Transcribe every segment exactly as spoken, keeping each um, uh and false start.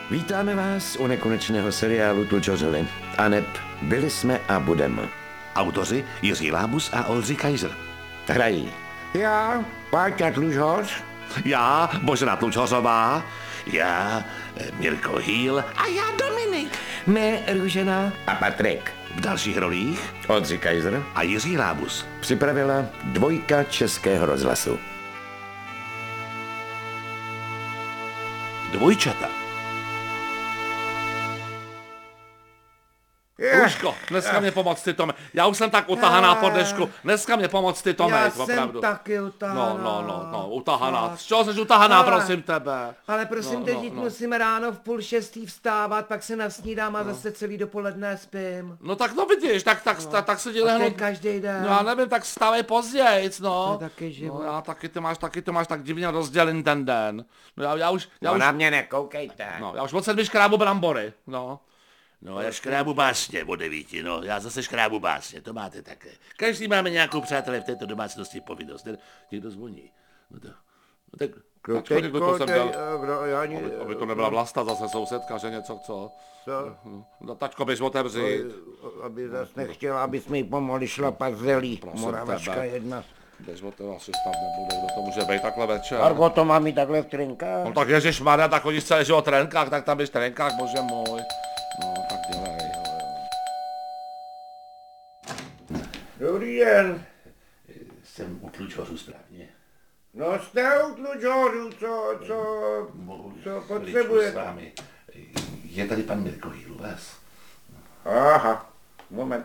Vítáme vás u nekonečného seriálu Tlučořovi. Aneb byli jsme a budeme. Autoři Jiří Lábus a Oldřich Kaiser. Hrají já, Páťa Tlučoř, Já, Božena Tlučořová, já, Mirko Hýl a já Dominik. my Růžena a Patrik. V dalších rolích Oldřich Kaiser a Jiří Lábus. připravila dvojka Českého rozhlasu. Dvojčata. Lužko, dneska mě pomoct ty, Tome. Já už jsem tak utahaná po dnešku. Dneska mě pomoct ty, Tome, Já opravdu. jsem taky utahaná. No, no, no, no, utahaná. Z čeho jsi utahaná, Ale- prosím tebe? Ale prosím No, tě, no, teď no. musím ráno v půl šestý vstávat, pak se nasnídám a zase celý dopoledne spím. No tak no vidíš, tak, tak, tak, tak se dělá. A to je každý den. No já nevím, tak stávej pozdějc, no. To je taky život. No já taky, ty máš, taky ty máš tak divně rozdělen ten den. No já, já už, já No už, na mě nekoukejte. no, já už od sedmi škrábu brambory, no. No já škrábu básně o devíti, no. Já zase škrábu básně, to máte také. Každý máme nějakou, přátelé, v této domácnosti povinnost. Ten- Někdo zvoní. No to, no tak, Tačko, kdo to jsem dal? kdo, já ani, Aby, aby to nebyla Vlasta zase sousedka, že něco, co? co? No, tačko, běž otevřít. Aby zase nechtěla, aby jsme jí pomohli šlapat zelí. Prosím Moravačka tebe. jedna. Běž o to asi snad nebude, kdo to může být takhle večer. Argo, to mám i takhle v trinkách. No tak ježišmarja, tak chodíš celý život v trenkách, tak tam běž v trenkách, bože můj. No, tak dělej. Dobrý den. jsem u Tlučořů správně. No jste u tlučořů, co, co, Mohu co chviličku potřebujete? s vámi. Je tady pan Mirko Hýl u vás? Aha, moment.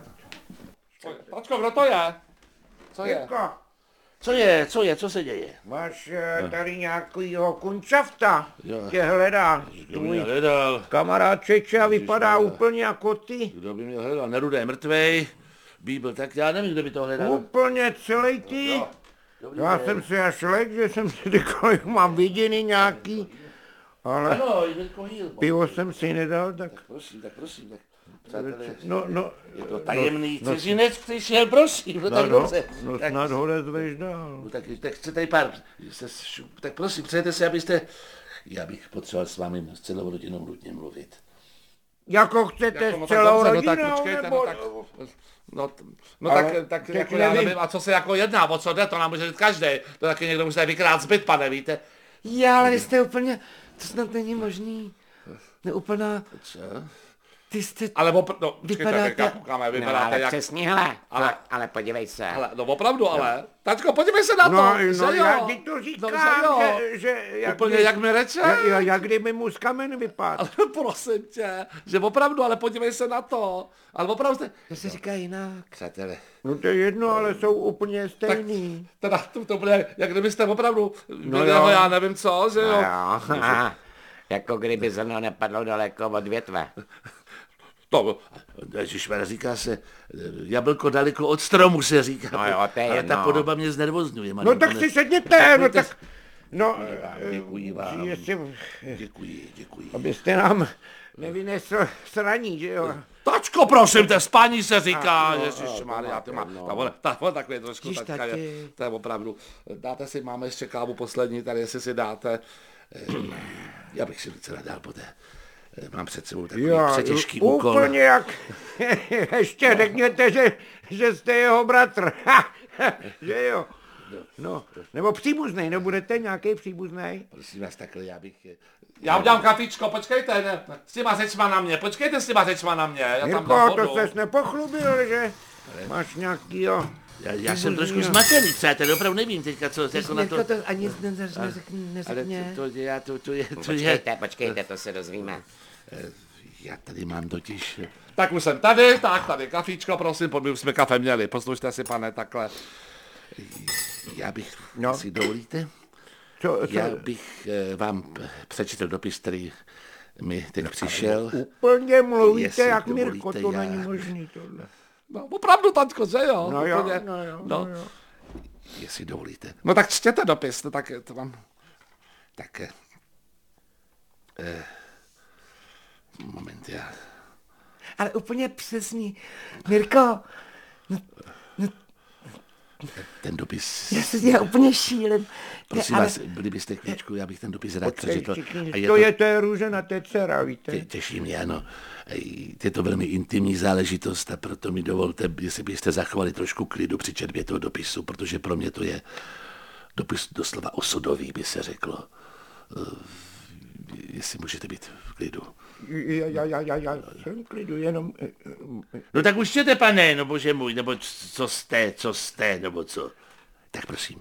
Tačko, kdo to je? Co je? Jirko, Co je, co je, co se děje? máš eh, tady nějakýho kunčafta? Jo. Tě hledá. Kdo by mě hledal? Kamarád Čeče a vypadá Ježišmarja. úplně jako ty. Kdo by mě hledal? Nerudé je mrtvej. Bíbl, tak já nevím, kdo by to hledal. Úplně celý ty. Jo. Dobrý Já den. jsem si až lek, že jsem si říkal, že mám viděný nějaký, ale Ano, Mirko Hýl. pivo jsem si nedal, tak Prosím, tak prosím, tak přátelé, no, no, je to tajemný cizinec přišel, prosím, no tak no, dobře. no Tak, snad ho nezveš dál. no, tak, tak chce tady pár, se, šu- tak prosím, přejete si, abyste, já bych potřeboval s vámi s celou rodinou nutně mluvit. Jako chcete Jako, no s tak celou dobře, no tak rodinou, počkejte, nebo... no tak, no, t- no Ale tak, tak teď jako já nevím. nevím, a co se jako jedná, o co jde, to nám může říct každý, to taky někdo může vykrát zbyt, pane, víte. Já, ale vy jste úplně, to snad není možný. Neúplná, Co? ty jste, Ale opr- no, počkejte, Vypadáte- jak koukáme, No vypadáte ale jak, přesně, hele, Ale- ale, ale podívej se. ale, no opravdu, ale, tačko, podívej se na to, No, že no jo, já ti to no, říkám, že jo, že, že jak, úplně kdy- jak mi reče. jak, jak, jak kdyby mu z kamen vypadl. Ale prosím tě, že opravdu, ale podívej se na to, ale opravdu jste, to se říká jinak. Přátelé, No to je jedno, ale jsou úplně stejný. teda to, to bude, jak kdybyste opravdu, no jo. jo. já nevím co, že jo. No jo, aha, jako kdyby zrno nepadlo daleko od větve. To, ježišmarja, říká se, jablko daleko od stromu se říká. No jo, to je ale jedno. ta podoba mě znervozňuje. No tak si sedněte, no tak... No, Děkuji vám. eh, jestli, Děkuji, děkuji. abyste nám nevynesl sraní, že jo? tačko, prosím tě, spaní se říká, no, ježišmarja, ty má, ta vole, ta vole takový trošku, Ježiš, tačka je, tati. to je opravdu, dáte si, máme ještě kávu poslední, tady jestli si dáte, Já bych si docela dál poté. Mám před sebou takový Jo, přetěžký úkol. úplně jak... Ještě řekněte, že, že jste jeho bratr. Že jo? No, nebo příbuznej, nebudete nějaký příbuznej? Prosím vás, takhle já bych... já udělám kafičko, počkejte, ne, s těma řečma na mě, počkejte s těma řečma na mě, já tam dám Jirko, vodu. to ses nepochlubil, že máš nějakýho... Já, já jsem trošku zmatený, přátelé, opravdu nevím teďka, co jako na to... Mirko to ani neřekne, Ale neřekne. to, to, já, to, to je, to je... Počkejte, počkejte, to se dozvíme. Já tady mám totiž... Tak už jsem tady, tak tady kafičko, prosím, pojď, my už jsme kafe měli, poslušte si, pane, takhle. Já bych, No. no. si dovolíte? Co, co? Já bych eh, vám p- přečetl dopis, který mi teď přišel. Úplně mluvíte Jestli jak dovolíte, Mirko, to já- není možný tohle. No, opravdu, tačko, že jo? No jo, Úplně. no jo, no. no jo. Jestli dovolíte. No tak čtěte dopis, to tak to vám... Tak... eh, Eh, moment, já... Ale úplně přesný. Mirko, no, no, ten dopis. Já se já úplně šílim. Prosím Ne, ale- vás, byli byste chvíličku, já bych ten dopis rád přečetl. A je To je to je Růžena, to je dcera, víte. Tě, těší mě, ano. Ej, Je to velmi intimní záležitost a proto mi dovolte, jestli byste zachovali trošku klidu při četbě toho dopisu, protože pro mě to je dopis doslova osudový, by se řeklo. Uh, Jestli můžete být v klidu. Já, já, já, já, já jsem v klidu, jenom... eh, eh, No tak už čtěte, pane, no bože můj, nebo co jste, co jste, nebo co. Tak prosím.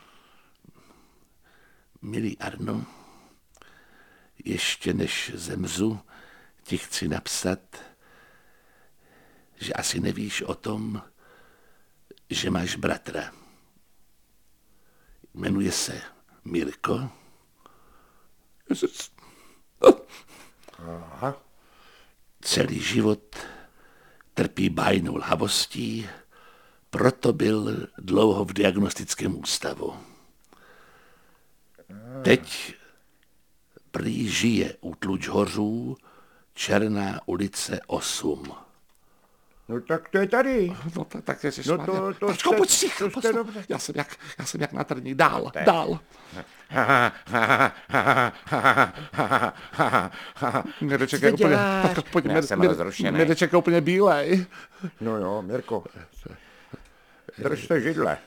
Milý Arno, ještě než zemřu, ti chci napsat, že asi nevíš o tom, že máš bratra. Jmenuje se Mirko. Aha. Celý život trpí bájnou lhavostí, proto byl dlouho v diagnostickém ústavu. Teď prý žije u Tlučhořů, Černá ulice osm. No tak to je tady. No tak, tak ježiš, No to- to Tačko, jste- pojď si, to jste postav. dobře. Já jsem jak, já jsem jak na trní. Dál, dál. Mireček je Co úplně, děláš? tak pojď, Já Mir, jsem Mir, rozrušený. Mireček je úplně bílej. No jo, Mirko. Držte židle.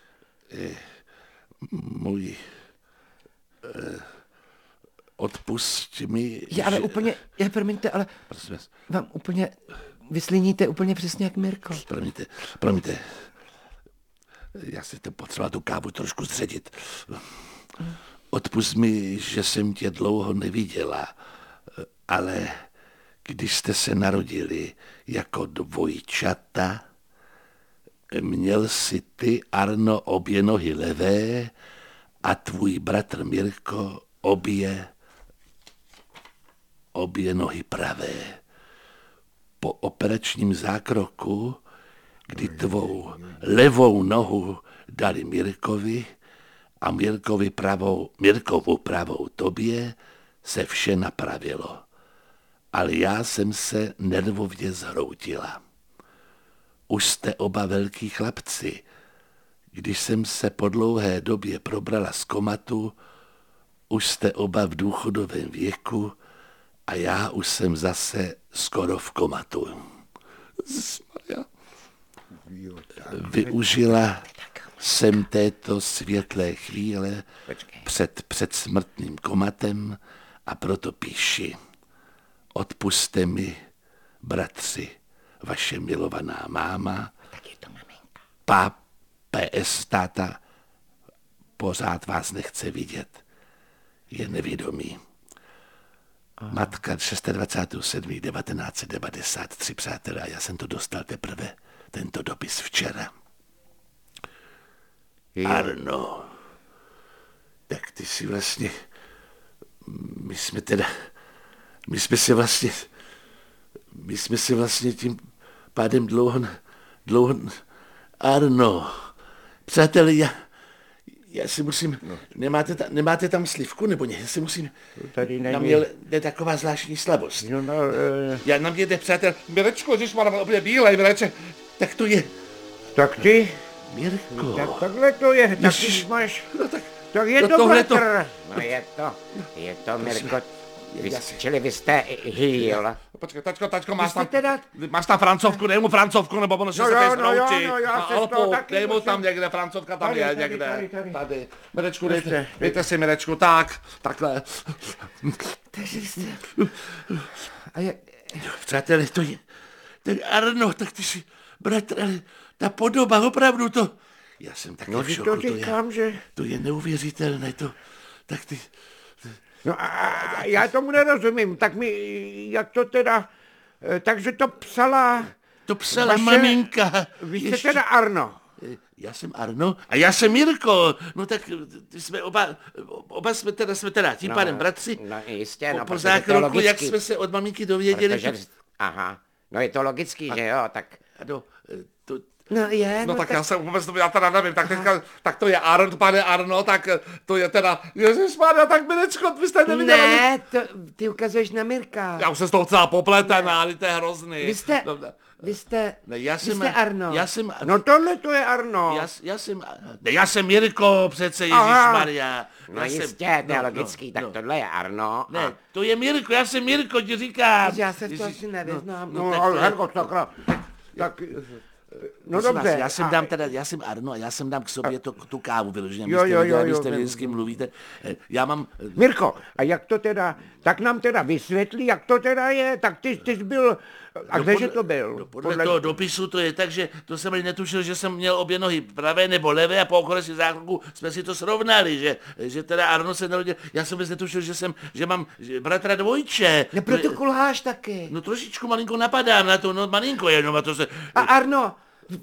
Můj eh, odpusť mi, Já ale že- úplně, já promiňte, ale Prosím vás, vám úplně, vysliníte úplně přesně jak Mirko. promiňte, promiňte. Já si to potřeba tu kávu trošku zředit. Odpusť mi, že jsem tě dlouho neviděla, ale když jste se narodili jako dvojčata, měl si ty, Arno, obě nohy levé a tvůj bratr Mirko obě, obě nohy pravé. Po operačním zákroku, kdy tvou levou nohu dali Mirkovi a Mirkovi pravou, Mirkovu pravou tobě, se vše napravilo. Ale já jsem se nervově zhroutila. Už jste oba velký chlapci. Když jsem se po dlouhé době probrala z komatu, už jste oba v důchodovém věku a já už jsem zase skoro v komatu. Ježišmarja. Využila jsem této světlé chvíle Počkej. před předsmrtným komatem a proto píši. Odpuste mi, bratři, vaše milovaná máma, Tak je to maminka. pá, P S táta, pořád vás nechce vidět. Je nevědomý. Matka dvacátého šestého sedmého devatenáct set devadesát tři, přátelé, já jsem to dostal teprve, tento dopis včera. Arno, tak ty si vlastně, my jsme teda, my jsme se vlastně, my jsme se vlastně tím pádem dlouho, dlouho, Arno, přátelé, já, já si musím, no. nemáte, ta, nemáte tam slivku, nebo ne, já si musím, Tady není. na mě jde taková zvláštní slabost. No, no, eh, Já na mě jde, přátel, Mirečku, ježišmarja, úplně bílej, Mireček. tak to je, tak ty, Mirko, tak takhle to je, tak Ježiš. ty máš, no tak, tak je no to tohle to- bratr. No je to, je to Mirko, vy, čili vy jste žil. Počkej, tačko, tačko, máš jste tam, teda- máš tam francovku, dej mu francovku, nebo ono se No se jo, tady no jo, zhroutí. no já Na se z toho Alpu, taky dej mu musím- tam někde, francovka tam Tady, je tady, někde. tady, tady. Tady. Mirečku, dejte, dejte si Mirečku, tak, takhle. Takže jste... A je, přátelé, to je, ten Arno, tak ty si, bratr, ale ta podoba, opravdu to, já jsem taky No v ty šoku, to to je, říkám, že, to je neuvěřitelné, to, tak ty, no a, a já tomu nerozumím, tak mi, jak to teda, eh, takže to psala, to psala Vaše- maminka. vy jste Ještě- teda Arno. Já jsem Arno a já jsem Mirko. No tak ty jsme oba, oba jsme teda, jsme teda tím No, pádem bratři. no jistě, po, no, po protože to je zákroku, jak logický. jsme se od maminky dověděli. Protože, to- vz- aha, no je to logický, že jo, tak, Ano, to, No je, No tak já jsem vůbec, já teda nevím, tak teďka, tak to je Arnold, pane Arno, tak to je teda, ježišmarja, tak Mirečko, vy jste neviděli. Ne, to, ty ukazuješ na Mirka. Já už jsem z toho celá popletená, ale to je hrozný. Vy jste, No, ne, vy jste, Ne, já vy jsem, jste Arno. Já jsem, No tohle to je Arno. já, já jsem, ne, já jsem Mirko přece, Aha. Ježišmarja. No Já jsem- jistě, to je no, logický, no, tak no. tohle je Arno. Ne, a- to je Mirko, já jsem Mirko, ti říkám. já se v to Ježiš, asi nevyznám. No, tak ale to je- Herko, sakra. Tak, no Prosím dobře. vás, já jsem a- dám teda, já jsem Arno a já jsem dám k sobě to, tu kávu vyloženě. Jo, jo, jo, Vy jo, jste vím. vždycky mluvíte. Eh, Já mám, eh, Mirko, a jak to teda, tak nám teda vysvětlí, jak to teda je, tak ty, ty jsi byl, a no kdeže podle- to byl? no podle toho dopisu to je tak, že to jsem ani netušil, že jsem měl obě nohy pravé nebo levé a po okolnosti zákroku jsme si to srovnali, že, že teda Arno se narodil. Já jsem vůbec netušil, že jsem, že mám že bratra dvojče. No proto kulháš taky. No trošičku malinko napadám na to, no malinko jenom a to se... A Arno,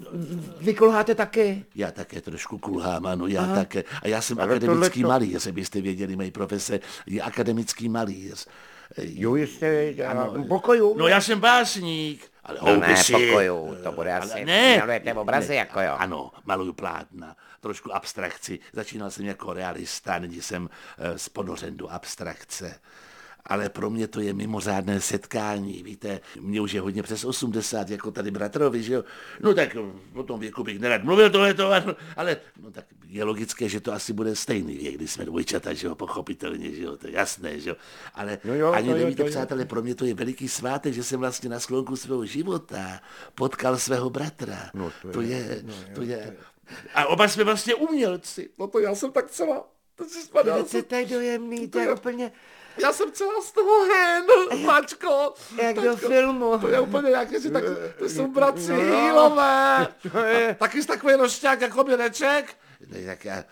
vy kulháte taky. Já také trošku kulhám, ano, já Aha. také. A já jsem Ale akademický tohleto- malíř, jestli byste věděli, mojí profese je akademický malíř. Jo, jste, pokoju. No já jsem básník, ale No ne, houpy si. pokoju, to bude Ale asi, ne, malujete obrazy, jako jo. Ano, maluju plátna, trošku abstrakci. Začínal jsem jako realista, nyní jsem eh, sponořen do abstrakce. Ale pro mě to je mimořádné setkání, víte, mě už je hodně přes osmdesát, jako tady bratrovi, že jo. No tak o tom věku bych nerad mluvil tohleto, ale no tak je logické, že to asi bude stejný věk, když jsme dvojčata, že jo, pochopitelně, že jo, to je jasné, že jo. Ale No jo, ani to jo, nevíte, to jo. přátelé, pro mě to je veliký svátek, že jsem vlastně na sklonku svého života potkal svého bratra. No to to je- je, to je. A oba jsme vlastně umělci. No to já jsem tak celá, to si spadal, To je tak dojemný, to je úplně já jsem celá z toho hen, Mačko. jak do filmu. To je úplně jak, jestli tak, to jsou bratři No, Hýlové. to je- A taky jsi takový rošťák jako Mireček? Ne, tak já,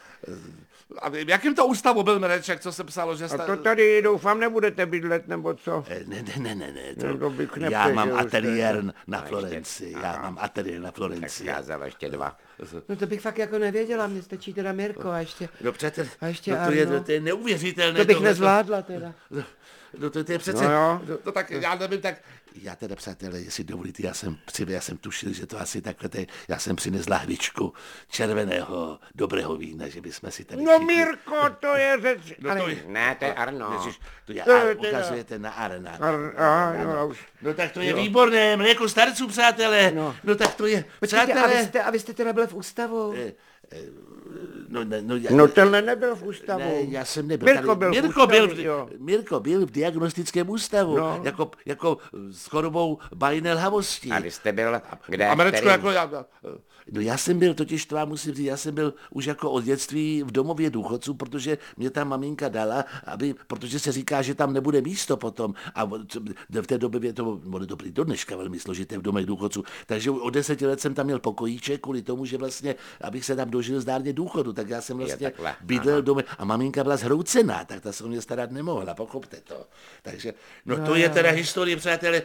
A v jakým to ústavu byl Mireček, co se psalo, že A jste... to tady doufám nebudete bydlet, nebo co? eh, ne, ne, ne, ne, ne, No, to bych to, já nepřežil mám už ateliér teda. na Florenci, já mám ateliér na Florenci. Scházel ještě dva. No to bych fakt jako nevěděla, mně stačí teda Mirko a ještě, No přece, A ještě no, to, je, Arno. to je neuvěřitelné. to bych tohleto. nezvládla teda. No, no to, to je přece, No jo. no, No tak já nevím, tak já teda, přátelé, jestli dovolíte, já jsem, při- já jsem tušil, že to asi takhle, te, já jsem přinesl lahvičku červeného, dobrého vína, že bychom si tady No všichni- Mirko, to je řeč. No to je, Ne, to je Arno. Ježiš, to je, To je a, teda- ukazujete na Arna. Ar- Aha, jo, já už. No tak to je výborné, mléko starců, přátelé. No. No tak to je, Počkejte, a vy přátelé. jste, a vy jste teda byl v ústavu? Eh, eh, No, ne, no, já, No tenhle nebyl v ústavu. ne, já jsem nebyl. Mirko tady, byl v Mirko, ústavě, byl, v- jo. Mirko byl v diagnostickém ústavu, No. jako, jako s chorobou bajnelhavosti. A vy jste byl, kde, Američko který? jako já, No já jsem byl, totiž to vám musím říct, já jsem byl už jako od dětství v domově důchodců, protože mě tam maminka dala, aby, protože se říká, že tam nebude místo potom. A v té době je to, bude dobrý do dneška velmi složité v domě důchodců. Takže od deseti let jsem tam měl pokojíček kvůli tomu, že vlastně, abych se tam dožil zdárně důchodu, tak já jsem vlastně takhle, bydlel doma a maminka byla zhroucená, tak ta se o mě starat nemohla, pochopte to. Takže, no to je teda historie, přátelé.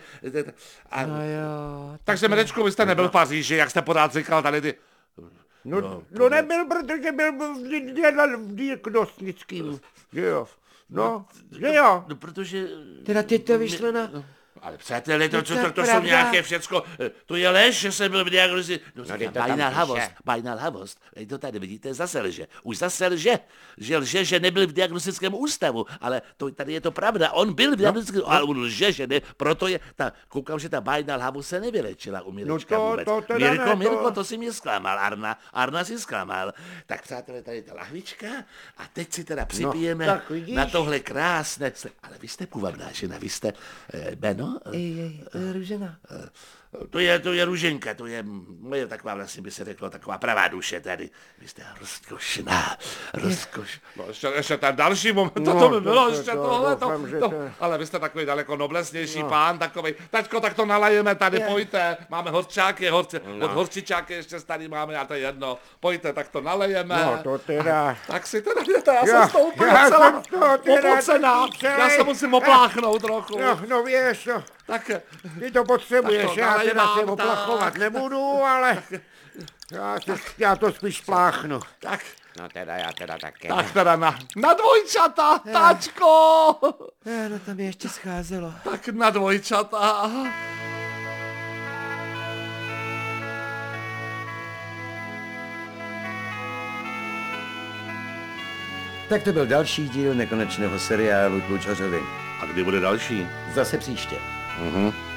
A, No jo. takže Mirečku, vy jste nebyl v Paříži, jak jste pořád říkal tady ty... No, no, no nebyl, protože byl v, di- dělal v diagnostickým. Že jo. No, že jo. no, protože Teda teď to vyšlo na... ale přátelé, to, No to, to to, je to jsou pravda. nějaké všecko, eh, to je lež, že jsem byl v diagnozi, no, No, no to tam bajnalhavost, píše. bajnalhavost, Ej, to tady vidíte, zase lže, už zase lže, že lže, že nebyl v diagnostickém ústavu, ale to, tady je to pravda, on byl v diagnostickém, no, ale on lže, že ne, proto je, ta, koukám, že ta bajnalhavost se nevylečila u Mirečka to- vůbec. to teda Mirko, ne, to- Mirko, to si mě zklamal, Arna, Arna si zklamal, tak přátelé, tady je ta lahvička a teď si teda připijeme tak vidíš. na tohle krásné, ale vy jste půvabná žena, vy jste, eh, Beno? Ej, ej, ej, Růžena. To je, to je Ruženka, to je, moje taková vlastně by se řeklo, taková pravá duše tady. Vy jste rozkošná, rozkoš... No ještě, ještě ten další moment, No, to, to by to- bylo, to- ještě to tohle, to, doufám, že to, to- ale vy jste takový daleko noblesnější no. pán, takový, tačko, tak to nalajeme tady, Je. pojďte, máme horčáky, horče, no. od horčičáky ještě tady máme, a to je jedno, pojďte, tak to nalejeme. No to teda. Tak si teda jdete, já, Já- jsem z toho úplně já celá jsem z toho teda opocená, taky celý. já se musím opláchnout trochu. No, no víš, no, Tak ty to potřebuješ, Tak to já teda nalejvám, se oplachovat tak. nebudu, ale já, to, já to spíš spláchnu. tak, No teda já teda taky. tak teda na, na dvojčata, tačko, Eh, no to mi ještě scházelo. tak na dvojčata. Tak to byl další díl nekonečného seriálu Tluč hořely. A kdy bude další? Zase příště. Mhm.